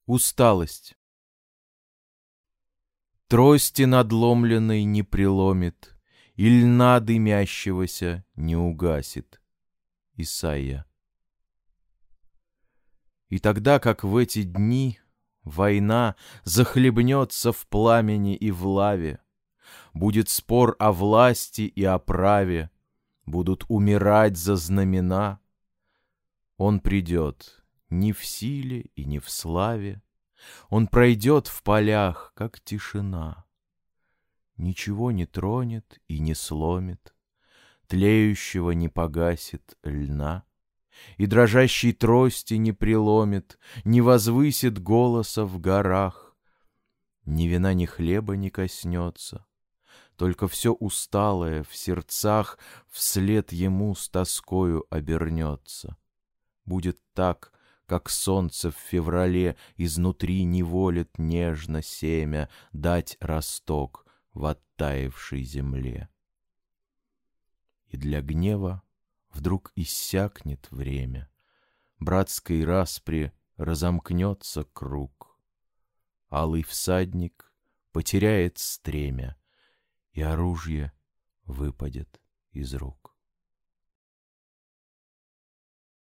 Усталость. Трости надломленной не преломит, и льна дымящегося не угасит. Исайя. И тогда, как в эти дни, война захлебнется в пламени и в лаве, будет спор о власти и о праве, будут умирать за знамена. Он придет не в силе и не в славе, он пройдет в полях, как тишина. Ничего не тронет и не сломит, тлеющего не погасит льна, и дрожащей трости не преломит, не возвысит голоса в горах. Ни вина, ни хлеба не коснется, только все усталое в сердцах вслед ему с тоскою обернется. Будет так, как солнце в феврале изнутри неволит нежно семя дать росток в оттаившей земле. И для гнева вдруг иссякнет время, братской распри разомкнется круг, алый всадник потеряет стремя, и оружие выпадет из рук.